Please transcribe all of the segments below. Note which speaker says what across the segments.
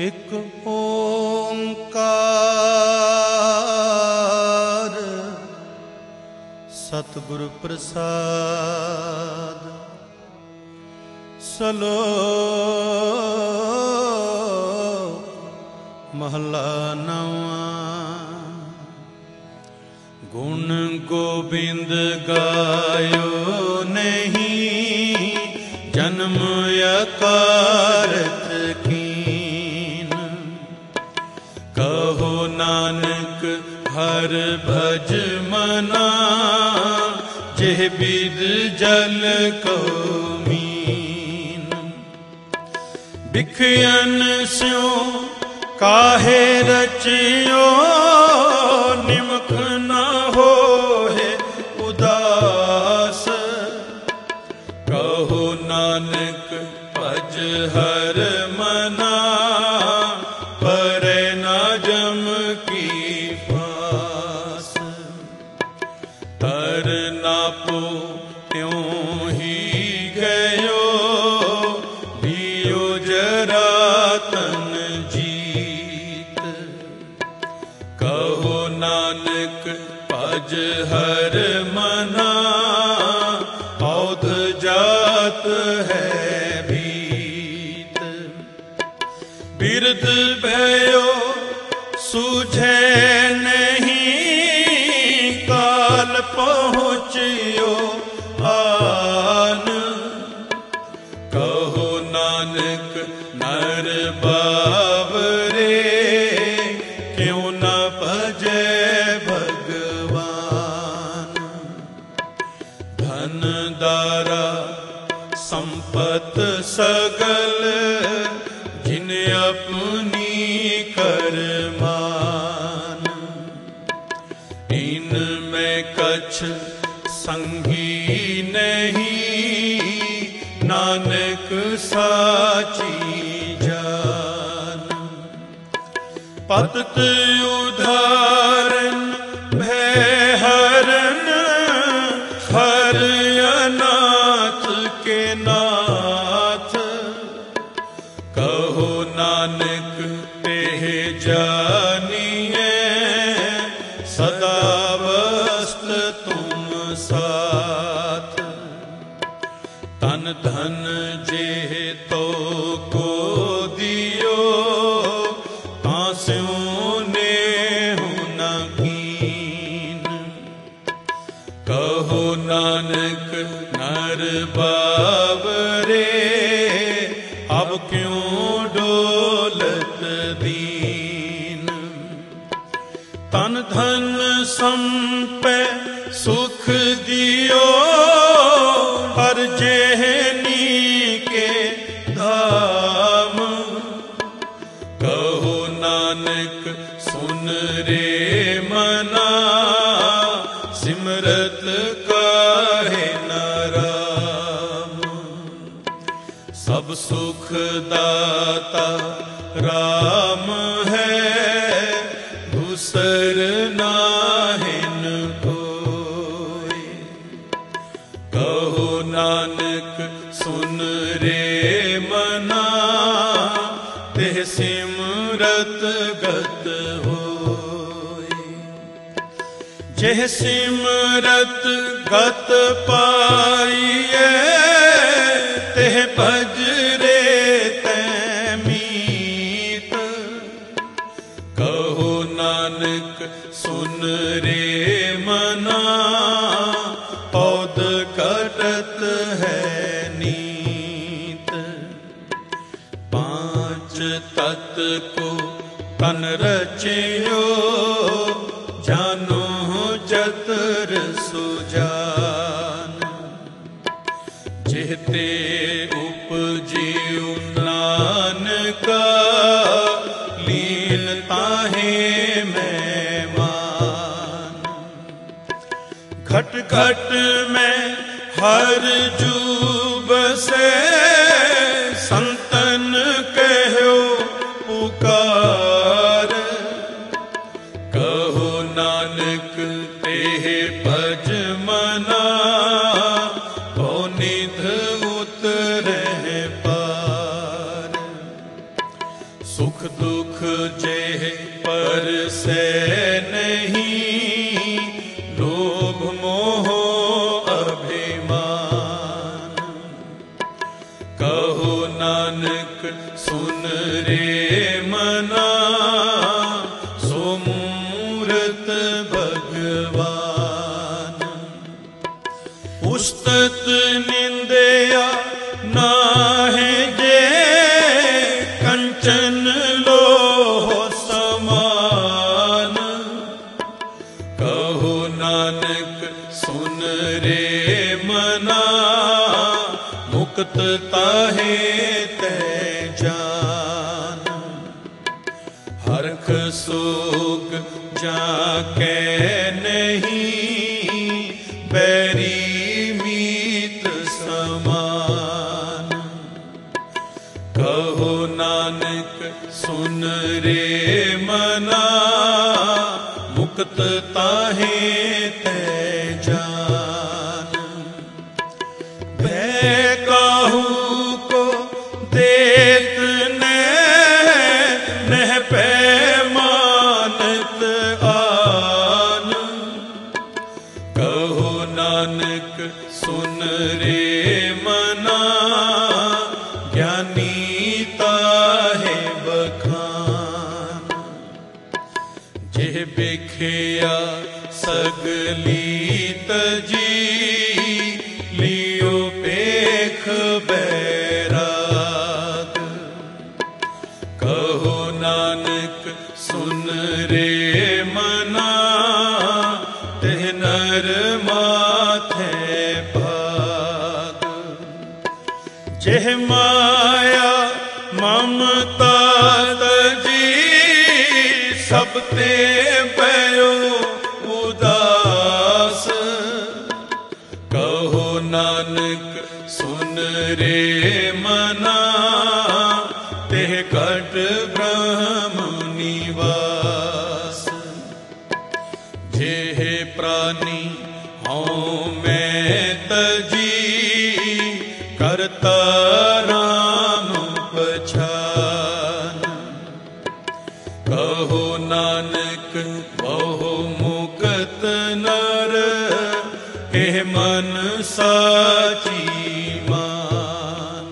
Speaker 1: ਇੱਕ ਓਂਕਾਰ ਸਤਿਗੁਰ ਪ੍ਰਸਾਦ। ਸਲੋਕ ਮਹਲਾ ਨਵਾਂ। ਗੁਣ ਗੋਬਿੰਦ ਗਾਇਓ ਨਹੀਂ, ਜਨਮ ਅਕਾਰਤ ਕੀਨ। ਕਹੋ ਨਾਨਕ ਹਰ ਭਜ ਮਨਾ, ਜਿਹ ਬਿਦ ਜਲ ਕੋ ਮੀਨ। ਬਿਖਯਨ ਸਿਉ ਕਾਹੇ ਰਚਿਓ, ਨਿਮਖ ਨ ਹੋਏ ਉਦਾਸ। ਕਹੋ ਨਾਨਕ ਭਜ ਹਰ ਮਨਾ, ਪਰੈ ਨ ਜਮ ਕੀ ਪਾਸ। ਹਰ ਨਾਪੋ ਤਿਉ ਹੀ ਗਇਓ, ਲਿਓ ਜਰਾ ਤਨ ਜੀਤ। ਕਹੋ ਨਾਨਕ ਭਜ ਹਰ ਮਨਾ, ਔਧ ਜਾਤ ਹੈ ਭੀਤ। ਬਿਰਧ ਭਇਓ ਸੂਝੈ ਨਹੀਂ, ਕਾਲ ਪਹੁੰਚਿਓ ਆਨ। ਕਹੋ ਨਾਨਕ ਨਰ ਬਾਵਰੇ, ਕਿਉ ਨ ਭਜੈ ਭਗਵਾਨ। ਧਨ ਦਾਰਾ ਸੰਪਤ ਸਗਲ, ਜਿਨ ਆਪਣੀ ਕਰਮਾਨ। ਇਨ ਮੈਂ ਕਛ ਸੰਗੀ ਨਹੀਂ, ਨਾਨਕ ਸਾਚੀ ਜਾਨ। ਪਤਿਤ ਉਧਾਰਨ ਭੈ ਹਰਨ, ਹਰ ਅਨਾਥ ਕੇ ਨਾਥ। ਕਹੋ ਨਾਨਕ ਤੇ ਜਾਨੀਐ, ਸਦਾ ਵਸਤ ਤੁਮ ਸਾਥ। ਤਨ ਧਨ ਜੇ ਤੋ ਕੋ ਦਿਓ, ਤਾਂ ਸਿਉ ਨੇਹੁ ਨ ਕੀਨ। ਕਹੋ ਨਾਨਕ ਨਰ ਬਾਵਰੇ, ਅਬ ਕਿਉ ਡੋਲਤ ਦੀਨ। ਤਨ ਧਨ ਸੰਪੈ ਸੁਖ ਦਿਓ, ਹਰ ਜਿਹਨੀ ਕੇ ਧਾਮ। ਕਹੋ ਨਾਨਕ ਸੁਨ ਰੇ ਮਨਾ, ਸਿਮਰਤ ਕਾਹੇ ਨ ਰਾਮ। ਸਭ ਸੁਖ ਦਾਤਾ ਰਾਮ ਹੈ, ਦੂਸਰ ਨਾਹਿਨ ਕੋਈ। ਕਹੋ ਨਾਨਕ ਸੁਨ ਰੇ ਮਨਾ, ਤਿਹ ਸਿਮਰਤ ਗਤ ਹੋਈ। ਜਿਹ ਸਿਮਰਤ ਗਤ ਪਾਈਐ, ਤਿਹ ਭਜ ਰੇ ਤੈ ਮੀਤ। ਕਹੋ ਨਾਨਕ ਸੁਨ ਰੇ ਮਨਾ, ਔਧ ਘਟਤ ਹੈ ਨੀਤ। ਪਾਂਚ ਤਤ ਕੋ ਤਨ ਰਚਿਓ, ਜਾਨੋ ਜਤਰ ਸੁਜਾਨ। ਜਿਹਤੇ ਉਪਜਿਉ ਨਾਨਕਾ, ਲੀਨ ਤਾਹੇ ਮਹਿਮਾਨ। ਘਟ ਘਟ ਮੈਂ ਹਰ ਜੂ ਬਸੈ, ਸੰਤਨ ਕਹਿਓ ਪੁਕਾਰ। ਕਹੋ ਨਾਨਕ ਤੇ ਭਜ ਮਨਾ, ਕੋ ਨਿਧ ਉਤਰਹਿ ਪਾਰ। सुख दुख जेह परसै नहीं, लोभ मोह अभिमान। कहो नानक सुन रे मना, सो मूरत भगवान। उस्तत निंदया नाहे जे, कंचन लोह समान। कहो नानक सुन रे मना, मुक्त ताहे तै जान। हरख सोग जाके नहीं, बैरी मीत समान। कहो नानक सुन रे मना, मुक्त ताहे तै जान। भय काहू को देत नह पैमानत आन। कहो नानक सुन रे मना, ज्ञानी ताहे बखान। जेह बिखया सगली तजी, लियो पेख बैराग। कहो नानक सुन रे मना, तेह नर माथे भाग। जेह माया ममता तजी, सब ते भयो उदास। कहो नानक सुन रे मना, तेह कट ब्रह्म निवास। जेह प्राणी हऊँ मैं तजी, करता राम पछान। कहो नानक बहु मुक्त नर, एह मन साची मान।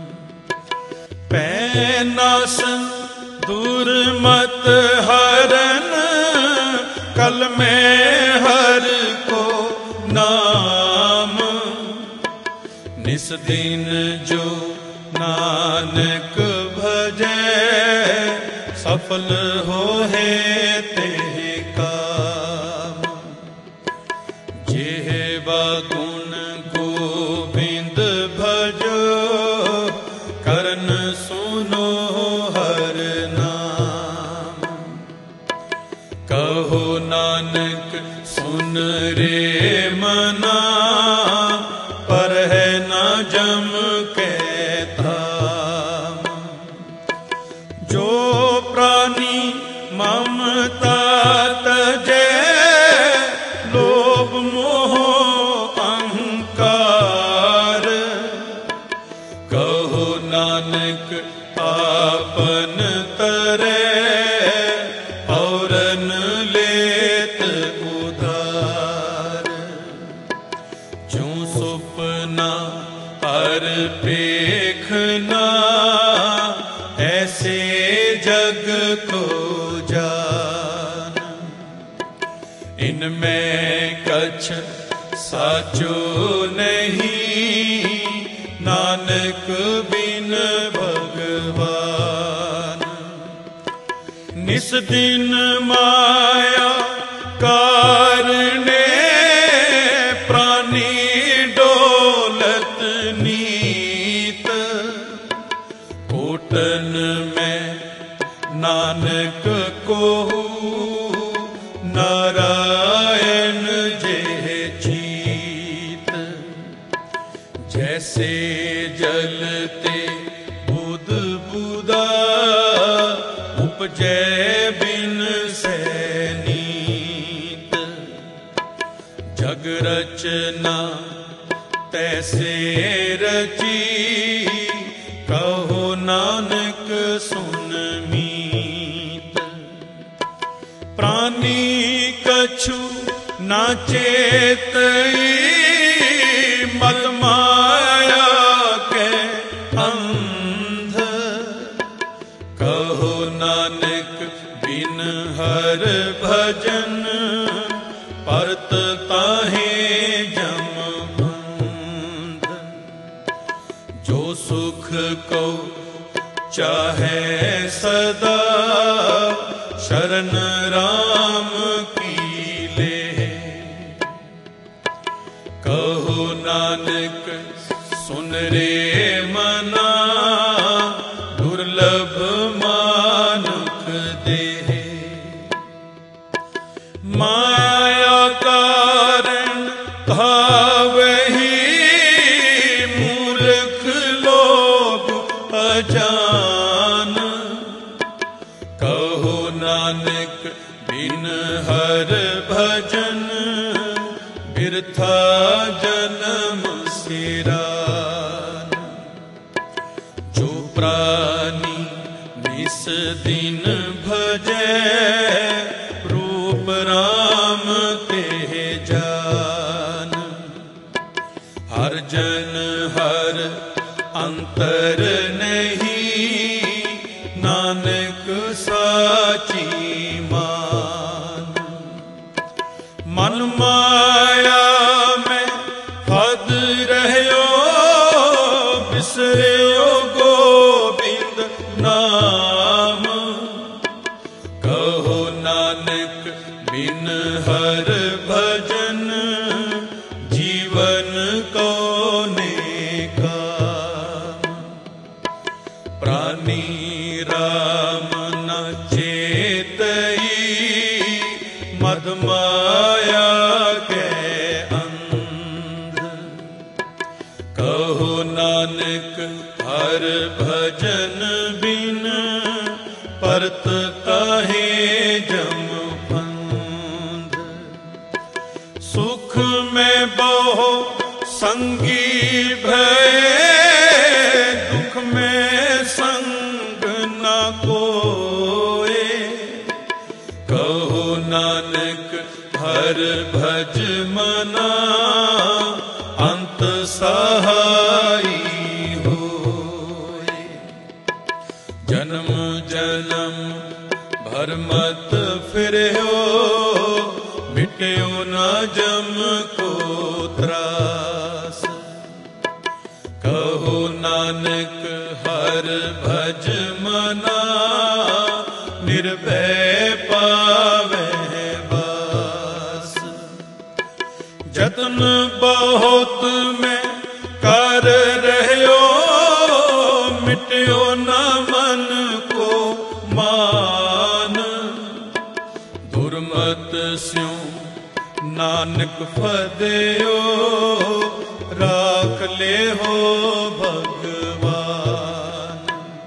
Speaker 1: पैनासन दुर्मत हरन, कल में हर को नाम। निस दिन जो नानक भजै, सफल होहे तेह काम। जेहवा गुण गोविंद भजो, करन सुनो हर नाम। कहो नानक सुन रे मना, पर है न जम के धाम। जो प्राणी ममता तजै, लोभ मोह अहंकार। कहो नानक आपन तरै, औरन लेत उधार। जो सुपना हर पेखना, ऐसे जग को जान। इनमें कछ साचो नहीं, नानक बिन भगवान। निस दिन माया कारणे, प्राणी डोलत नीत। कोटन में नानक को, नारायण जेह चीत। जैसे जलते बुद बुदा, उपजै बिन सैनीत। जग रचना तैसे रची, कहो नानक सुन मी। ना चेतई मद माया के अंध। कहो नानक बिन हर भजन परत ताहे जम बंध। जो सुख को चाहे सदा शरण राम की ले। कहो नानक सुन रे मना दुर्लभ मानुख देह। माया कारण धावहि मूर्ख लोग अजान। कहो नानक बिन हर भजन बिरथा जन्म सिरान। जो प्राणी निस दिन भजे रूप राम ते जान। हर जन हर अंतर नहीं नानक साची मान। मन माया में फद रहयो बिसरयो गोविंद नाम। कहो नानक बिन हर भजन जीवन को नेकाम। प्राणी राम न चेतई मद माया के अंध। कहो नानक हर भजन बिन परत ताहे जम बंध। सुख में बहु संगी भय दुख में संग न कोय। कहो नानक हर भज मना अंत सहाई होय। जन्म जन्म भर मत फिरयो मिट्यो न जम को त्रास। कहो नानक हर भज मना निर्भय पावे बास। जतन बहुत में कर रहयो मिट्यो न मन को मान। दुर्मत स्यों नानक फदयो राख ले हो भगवान।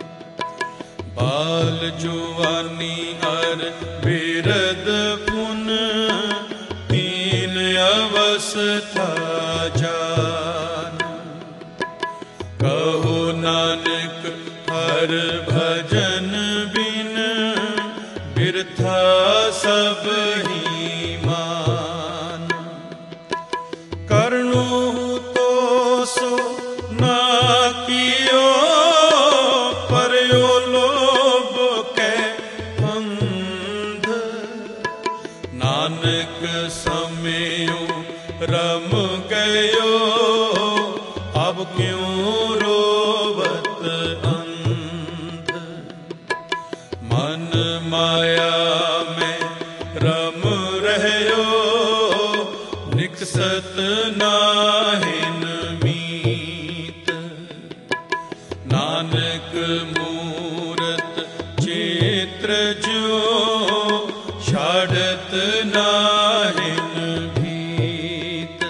Speaker 1: बाल जुवानी अर बिरद पुन तीन अवस्था जान। कहो नानक हर भजन बिन बिरथा सब ही मान। करनु तो सो ना कियो परयो लोभ के अंध। नानक समयो रम गयो अब क्यों रोवत अंध। मन माया में रम रहयो निकसत नाहिन मीत। नानक मूरत चित्र जो छाड़त नाहिन भीत।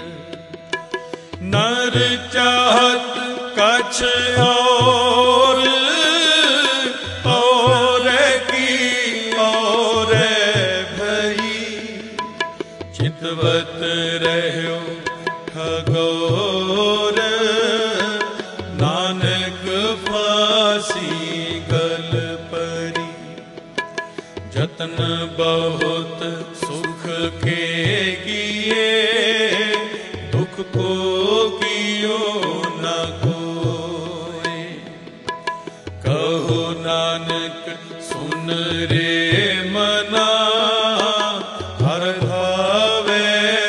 Speaker 1: नर चाहत कछ और की और भई। चितवत रहो खगोर नानक फांसी गल परी। जतन बहुत सुख के गिया सुन रे मना हर भावे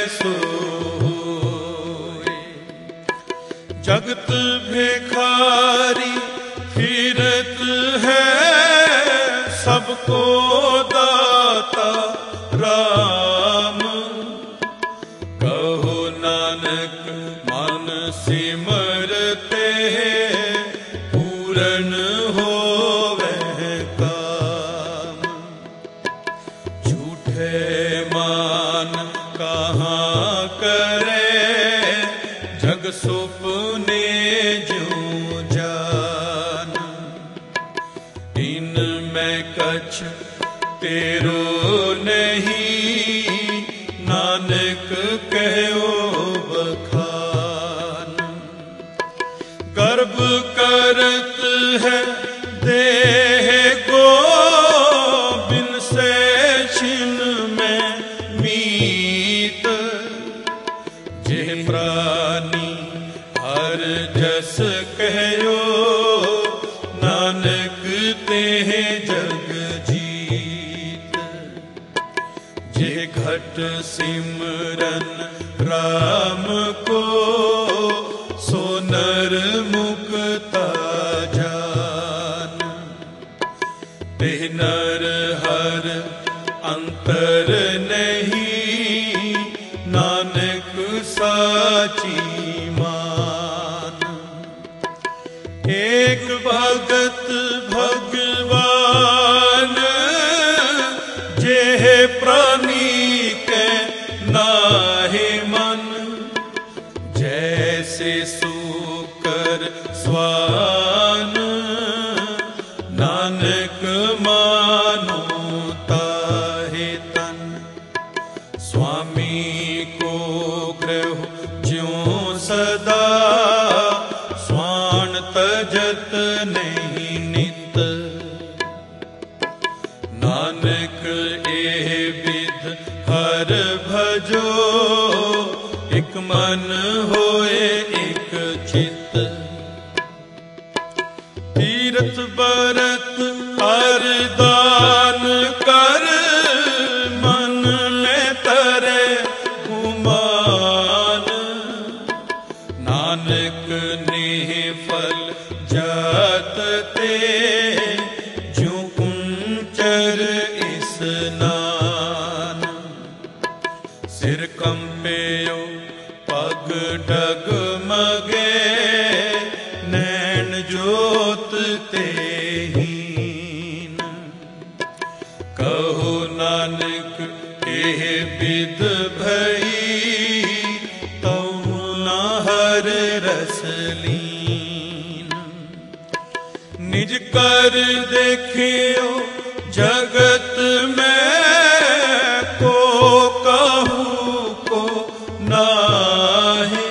Speaker 1: सोए। जगत भिखारी फिरत है सबको दाता राम। कहो नानक मन सिमरते पूरन होवे काम। झूठे मान कहाँ करे जग सुपने जो जान। इनमें कछ तेरो नहीं नानक कहो बखान। गर्भ करत है देह को बिन से छिन में मीत। जे प्राणी हर जस कहो नानक ते जग जीत। जे घट सिमरन राम को सो नर मुक्ता जान। ते नर हर अंतर नहीं नानक साची मान। एक भगत भगवान जे प्राणी के नाहि मन। जैसे सूकर स्वान नानक मानो ताहि तन। स्वामी को ग्रह ज्यों सदा स्वान तजत नहीं नित। नानक ए विध हर भजो एक मन होए एक चित। तीर्थ बरत हर दान कर मन में तरे गुमान। नानक ने फल जात ते जो कुंचर स्नान। सिर कंपेयो पग डगमगे नैन जोत ते हीन। कहो नानक एह विद भई तऊ न हर रस लीन। निज कर देखियो जगत में को कहू को नाहि।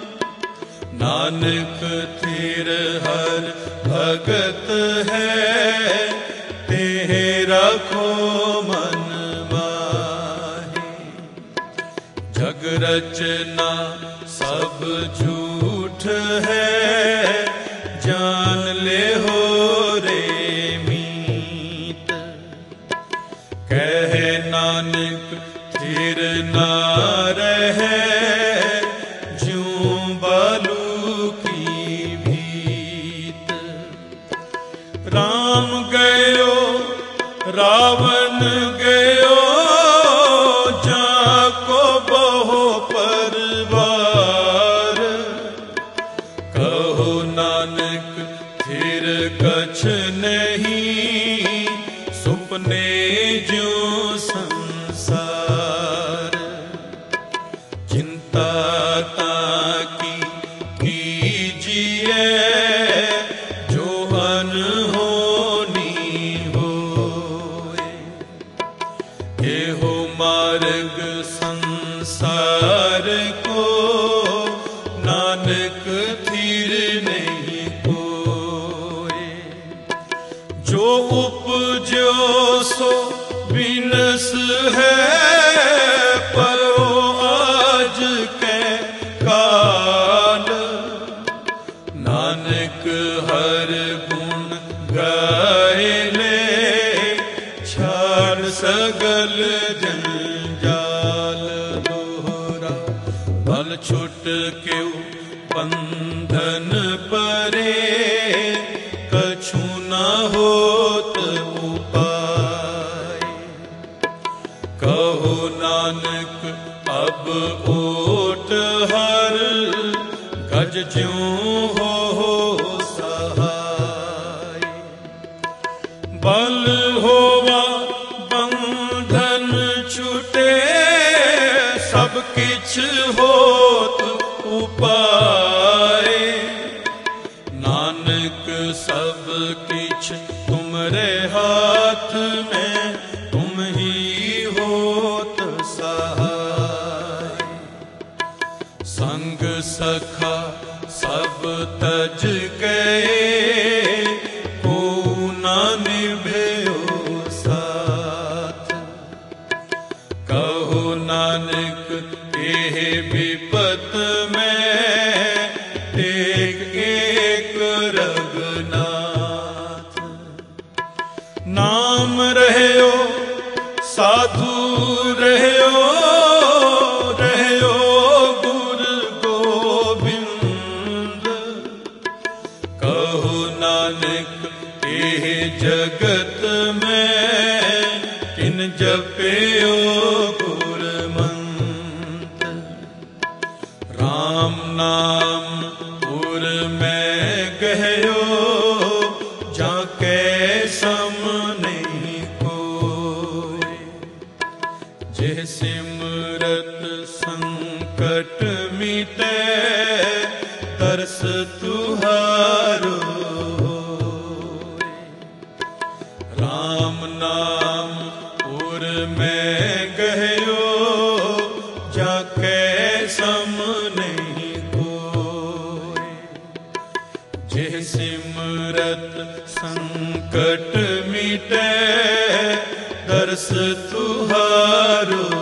Speaker 1: नानक थिर हर भगत है तेरा खो मन माहि। जग रचना सब झूठ है जान ले हो रे मीत। कहे नानक थिर ना रहे ज्यों बालू की भीत। राम गयो रावण गयो जाको बहु परवार। कहो नानक थिर कछ नहीं सुपने जो संसार। चिंता ताकी कीजिए जो अनहोनी होए। एहो मार्ग संसार को नानक थिर नहीं कोए। जो उपजो सो विनस है परो आज के काल। नानक हर गुण गाए ले सगल जंजाल दोहरा, बल छुट के बंधन परे, कछु न होत उपाय। कहो नानक अब ओट हर, गज ज्यों हो सहाय। बल होवा बंधन छुटे, सब किछ होत उपाय। नानक सब किछ तुमरे हाथ में, तुम ही होत सहाय। संग सखा सब तज गए, को न निभयो साथ। कहो नानक एह विपत में, एक एक रघुनाथ। नाम रहयो साधु रहयो, रहयो गुरु गोविंद। कहो नानक एह जगत में, किन जपयो गुर मंत्र। राम नाम उर में गहयो, जाके सम नहीं कोई। जे सिमरत संकट मिटे, तरस तुहारो। राम नाम उर में गहयो, जाके सम नहीं कोई। जे सिमरत संकट मिटे, तरस तुहारो।